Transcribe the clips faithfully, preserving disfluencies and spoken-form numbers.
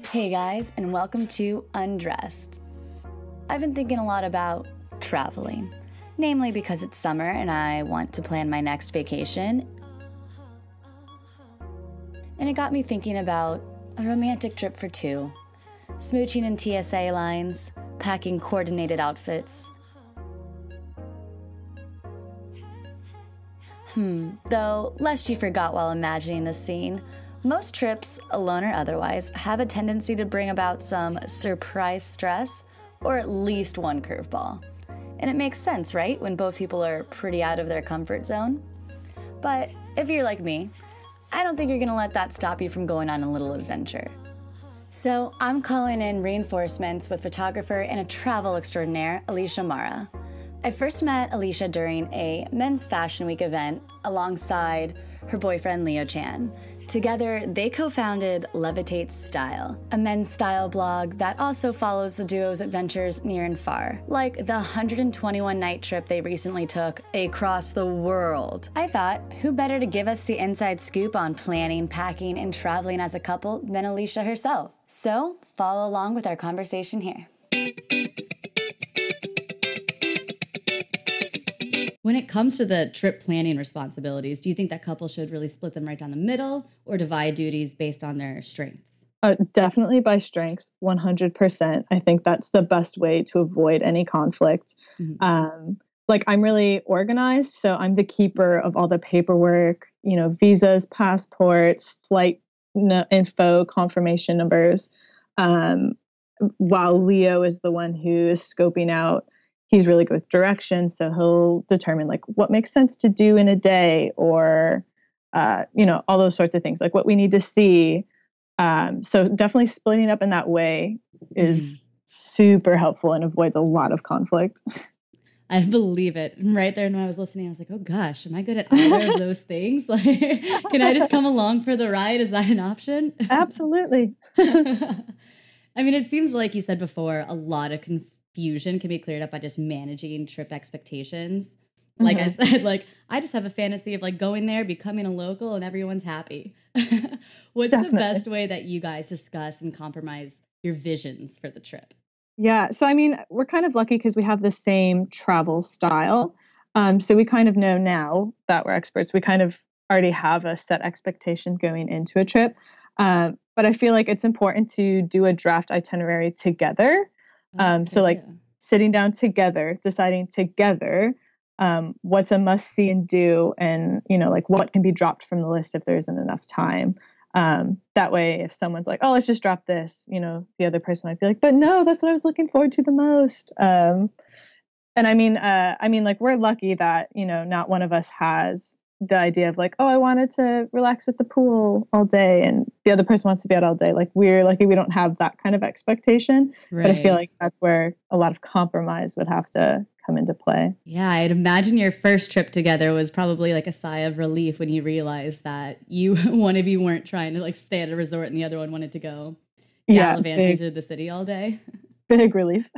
Hey guys, and welcome to Undressed. I've been thinking a lot about traveling, namely because it's summer and I want to plan my next vacation. And it got me thinking about a romantic trip for two, smooching in T S A lines, packing coordinated outfits. Hmm, though, lest you forgot while imagining this scene, most trips, alone or otherwise, have a tendency to bring about some surprise stress, or at least one curveball. And it makes sense, right, when both people are pretty out of their comfort zone? But if you're like me, I don't think you're gonna let that stop you from going on a little adventure. So I'm calling in reinforcements with photographer and a travel extraordinaire, Alicia Mara. I first met Alicia during a Men's Fashion Week event alongside her boyfriend, Leo Chan. Together, they co-founded Levitate Style, a men's style blog that also follows the duo's adventures near and far, like the one hundred twenty-one night trip they recently took across the world. I thought, who better to give us the inside scoop on planning, packing, and traveling as a couple than Alicia herself? So, follow along with our conversation here. When it comes to the trip planning responsibilities, do you think that couples should really split them right down the middle or divide duties based on their strengths? Uh, definitely by strengths, one hundred percent. I think that's the best way to avoid any conflict. Mm-hmm. Um, like I'm really organized, so I'm the keeper of all the paperwork, you know, visas, passports, flight no- info, confirmation numbers, um, while Leo is the one who is scoping out. He's really good with direction, so he'll determine like what makes sense to do in a day, or uh, you know, all those sorts of things, like what we need to see. Um, so definitely splitting up in that way is mm. super helpful and avoids a lot of conflict. I believe it. Right there when I was listening, I was like, oh gosh, am I good at either of those things? Like, can I just come along for the ride? Is that an option? Absolutely. I mean, it seems like you said before, a lot of confusion. Confusion can be cleared up by just managing trip expectations. Like mm-hmm. I said, like I just have a fantasy of like going there, becoming a local, and everyone's happy. What's Definitely. The best way that you guys discuss and compromise your visions for the trip? Yeah, so I mean, we're kind of lucky because we have the same travel style. Um, so we kind of know now that we're experts. We kind of already have a set expectation going into a trip. Um, but I feel like it's important to do a draft itinerary together. Um, so like sitting down together, deciding together um, what's a must see and do, and, you know, like what can be dropped from the list if there isn't enough time. Um, that way, if someone's like, oh, let's just drop this, you know, the other person might be like, but no, that's what I was looking forward to the most. Um, and I mean, uh, I mean, like we're lucky that, you know, not one of us has the idea of like, oh, I wanted to relax at the pool all day and the other person wants to be out all day. Like we're lucky we don't have that kind of expectation. Right. But I feel like that's where a lot of compromise would have to come into play. Yeah, I'd imagine your first trip together was probably like a sigh of relief when you realized that you one of you weren't trying to like stay at a resort and the other one wanted to go gallivant yeah, into the city all day. Big relief.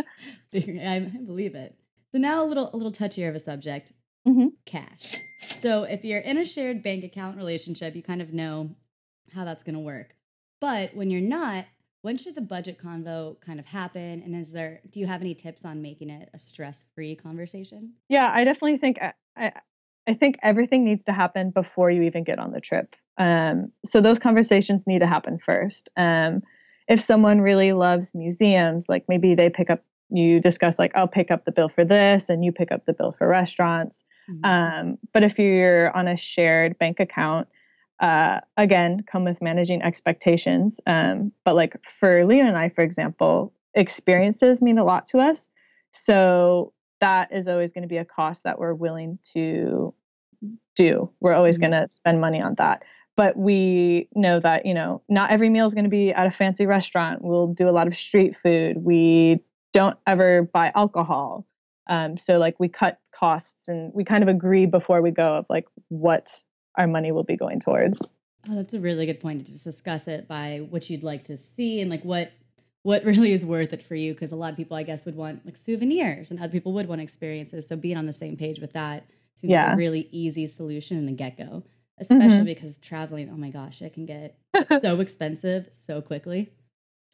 I believe it. So now a little a little touchier of a subject. Mm-hmm. Cash. So if you're in a shared bank account relationship, you kind of know how that's going to work. But when you're not, when should the budget convo kind of happen? And is there, do you have any tips on making it a stress-free conversation? Yeah, I definitely think, I, I think everything needs to happen before you even get on the trip. Um, so those conversations need to happen first. Um, if someone really loves museums, like maybe they pick up, you discuss like, I'll pick up the bill for this and you pick up the bill for restaurants. Mm-hmm. Um, but if you're on a shared bank account, uh, again, come with managing expectations. Um, but like for Leo and I, for example, experiences mean a lot to us. So that is always going to be a cost that we're willing to do. We're always mm-hmm. going to spend money on that. But we know that, you know, not every meal is going to be at a fancy restaurant. We'll do a lot of street food. We don't ever buy alcohol. Um, so like we cut costs and we kind of agree before we go of like what our money will be going towards. Oh, that's a really good point to just discuss it by what you'd like to see and like what what really is worth it for you. Because a lot of people, I guess, would want like souvenirs and other people would want experiences. So being on the same page with that seems yeah. like a really easy solution in the get-go, especially mm-hmm. because traveling, oh my gosh, it can get so expensive so quickly.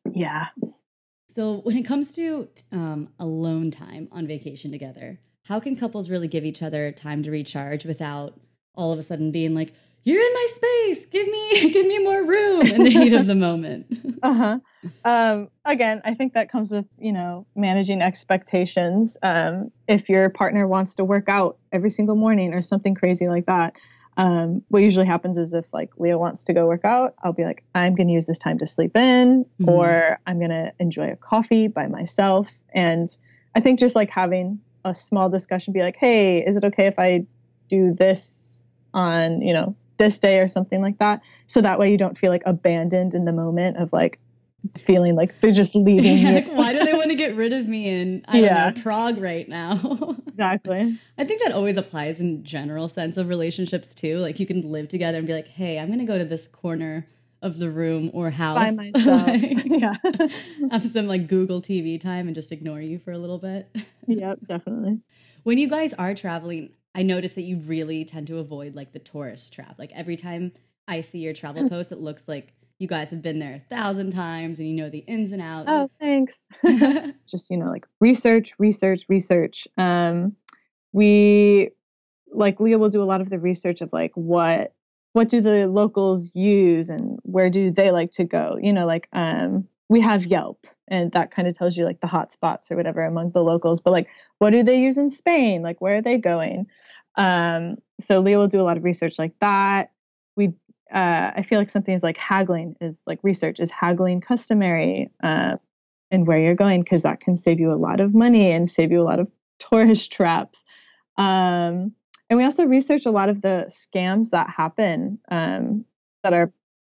Yeah. So when it comes to um, alone time on vacation together, how can couples really give each other time to recharge without all of a sudden being like, "You're in my space. Give me, give me more room," in the heat of the moment? Uh-huh. Um, again, I think that comes with, you know, managing expectations. Um, if your partner wants to work out every single morning or something crazy like that, um, what usually happens is if like Leah wants to go work out, I'll be like, I'm going to use this time to sleep in, mm-hmm. or I'm going to enjoy a coffee by myself. And I think just like having a small discussion, be like, hey, is it okay if I do this on, you know, this day or something like that? So that way you don't feel like abandoned in the moment of like feeling like they're just leaving yeah, you. Like, why do they want to get rid of me in, I yeah. don't know, Prague right now? Exactly. I think that always applies in general sense of relationships too. Like you can live together and be like, hey, I'm going to go to this corner of the room or house by myself. like, yeah. have some like Google T V time and just ignore you for a little bit. Yep, definitely. When you guys are traveling, I notice that you really tend to avoid like the tourist trap. Like every time I see your travel post, it looks like you guys have been there a thousand times and you know the ins and outs. Oh, thanks. Just, you know, like research, research, research. Um, we, like Leah will do a lot of the research of like what, what do the locals use and where do they like to go? You know, like um, we have Yelp and that kind of tells you like the hot spots or whatever among the locals. But like, what do they use in Spain? Like, where are they going? Um, so Leah will do a lot of research like that. We Uh, I feel like something is like haggling is like research. Is haggling customary uh, and where you're going? Because that can save you a lot of money and save you a lot of tourist traps. Um, and we also research a lot of the scams that happen um, that are,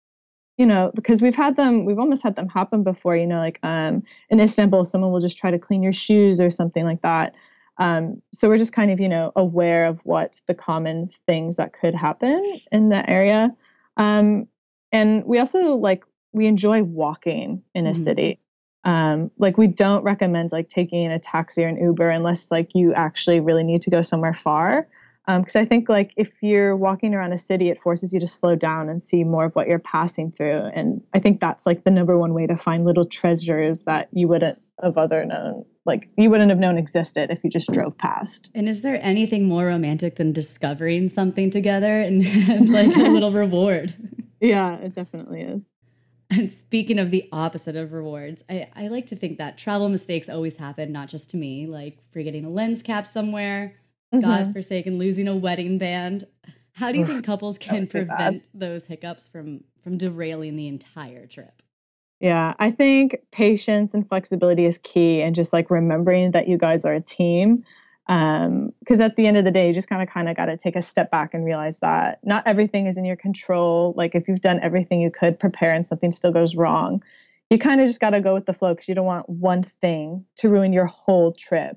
you know, because we've had them, we've almost had them happen before, you know, like um, in Istanbul, someone will just try to clean your shoes or something like that. Um, so we're just kind of, you know, aware of what the common things that could happen in that area. Um, and we also like, we enjoy walking in a mm-hmm. city. Um, like we don't recommend like taking a taxi or an Uber unless like you actually really need to go somewhere far. Um, cause I think like if you're walking around a city, it forces you to slow down and see more of what you're passing through. And I think that's like the number one way to find little treasures that you wouldn't have other known, like you wouldn't have known existed if you just drove past. And is there anything more romantic than discovering something together? And it's like a little reward. Yeah, it definitely is. And speaking of the opposite of rewards, I, I like to think that travel mistakes always happen, not just to me, like forgetting a lens cap somewhere, mm-hmm. godforsaken losing a wedding band. How do you think couples can prevent bad. those hiccups from, from derailing the entire trip? Yeah, I think patience and flexibility is key, and just like remembering that you guys are a team. Um, because at the end of the day, you just kind of kind of got to take a step back and realize that not everything is in your control. Like if you've done everything you could prepare and something still goes wrong, you kind of just got to go with the flow because you don't want one thing to ruin your whole trip.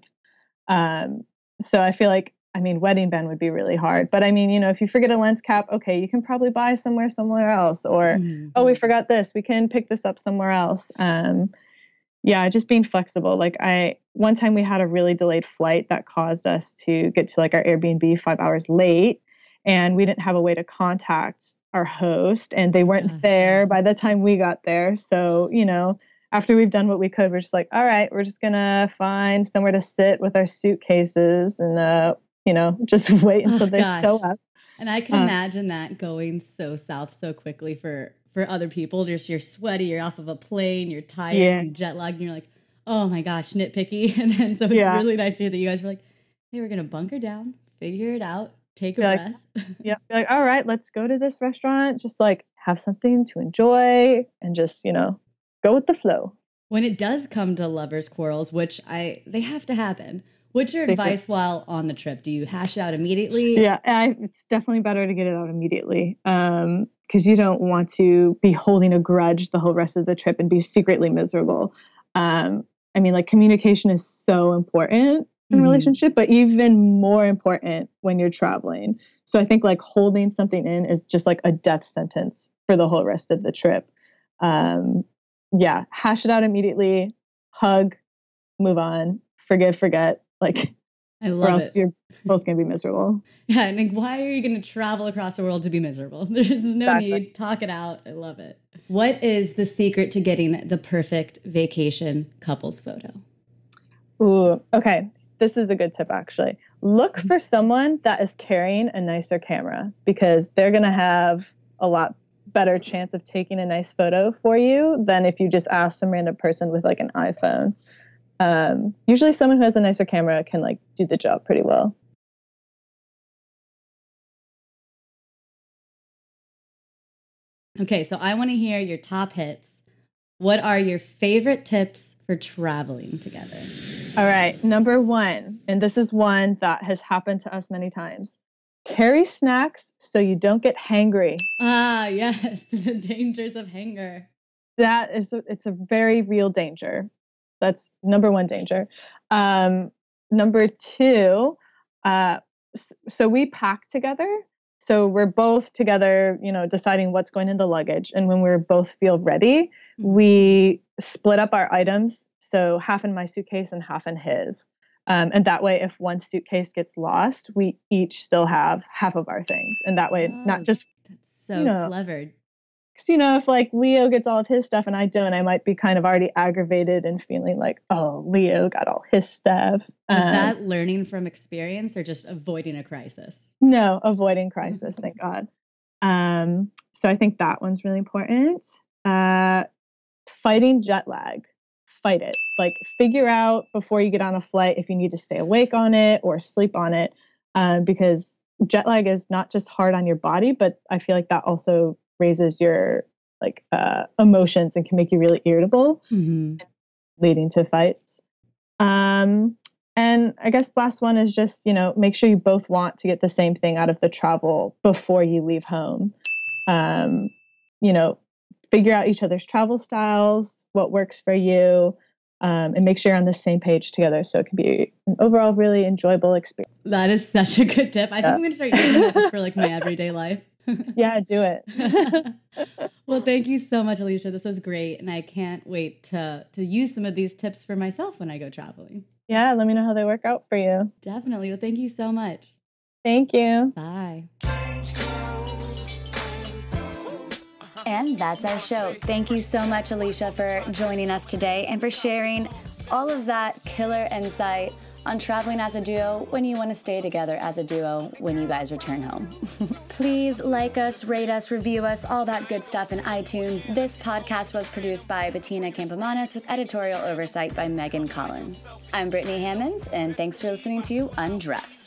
Um, so I feel like, I mean, wedding band would be really hard, but I mean, you know, if you forget a lens cap, okay, you can probably buy somewhere, somewhere else, or, mm-hmm. oh, we forgot this, we can pick this up somewhere else. Um, yeah, just being flexible. Like I, one time we had a really delayed flight that caused us to get to like our Airbnb five hours late, and we didn't have a way to contact our host, and they weren't Gosh. there by the time we got there. So, you know, after we've done what we could, we're just like, all right, we're just gonna find somewhere to sit with our suitcases and, uh, you know, just wait until oh, they gosh. show up. And I can uh, imagine that going so south so quickly for, for other people. Just you're sweaty, you're off of a plane, you're tired yeah. and jet lagged, and you're like, oh my gosh, nitpicky. And then so it's yeah. really nice to hear that you guys were like, hey, we're gonna bunker down, figure it out, take a you're breath. Like, yeah, you're like, all right, let's go to this restaurant, just like have something to enjoy and just, you know, go with the flow. When it does come to lovers' quarrels, which I they have to happen, what's your advice while on the trip? Do you hash it out immediately? Yeah, I, it's definitely better to get it out immediately um, because you don't want to be holding a grudge the whole rest of the trip and be secretly miserable. Um, I mean, like communication is so important in a mm-hmm. relationship, but even more important when you're traveling. So I think like holding something in is just like a death sentence for the whole rest of the trip. Um, yeah, hash it out immediately, hug, move on, forgive, forget. Like, I love or else it. You're both going to be miserable. Yeah, and like, why are you going to travel across the world to be miserable? There's no exactly. need. Talk it out. I love it. What is the secret to getting the perfect vacation couples photo? Ooh, okay. This is a good tip, actually. Look for someone that is carrying a nicer camera because they're going to have a lot better chance of taking a nice photo for you than if you just ask some random person with like an iPhone. Um, usually someone who has a nicer camera can like do the job pretty well. Okay, so I want to hear your top hits. What are your favorite tips for traveling together? All right, number one, and this is one that has happened to us many times. Carry snacks so you don't get hangry. Ah, yes, the dangers of hunger. That is, it's a very real danger. That's number one danger. Um, number two, uh, so we pack together. So we're both together, you know, deciding what's going in the luggage. And when we both feel ready, mm-hmm. we split up our items. So half in my suitcase and half in his. Um, and that way, if one suitcase gets lost, we each still have half of our things. And that way, oh, not just, that's so you know, clever. Because, you know, if like Leo gets all of his stuff and I don't, I might be kind of already aggravated and feeling like, oh, Leo got all his stuff. Is um, that learning from experience or just avoiding a crisis? No, avoiding crisis, thank God. Um, so I think that one's really important. Uh, fighting jet lag. Fight it. Like figure out before you get on a flight if you need to stay awake on it or sleep on it. Uh, because jet lag is not just hard on your body, but I feel like that also raises your like uh, emotions and can make you really irritable, mm-hmm. leading to fights. Um, and I guess last one is just, you know, make sure you both want to get the same thing out of the travel before you leave home. Um, you know, figure out each other's travel styles, what works for you, um, and make sure you're on the same page together so it can be an overall really enjoyable experience. That is such a good tip. I think yeah. I'm going to start using that just for like my everyday life. Yeah, do it. Well, thank you so much, Alicia. This was great. And I can't wait to to use some of these tips for myself when I go traveling. Yeah, let me know how they work out for you. Definitely. Well, thank you so much. Thank you. Bye. And that's our show. Thank you so much, Alicia, for joining us today and for sharing all of that killer insight on traveling as a duo when you want to stay together as a duo when you guys return home. Please like us, rate us, review us, all that good stuff in iTunes. This podcast was produced by Bettina Campomanes with editorial oversight by Megan Collins. I'm Brittany Hammonds, and thanks for listening to Undressed.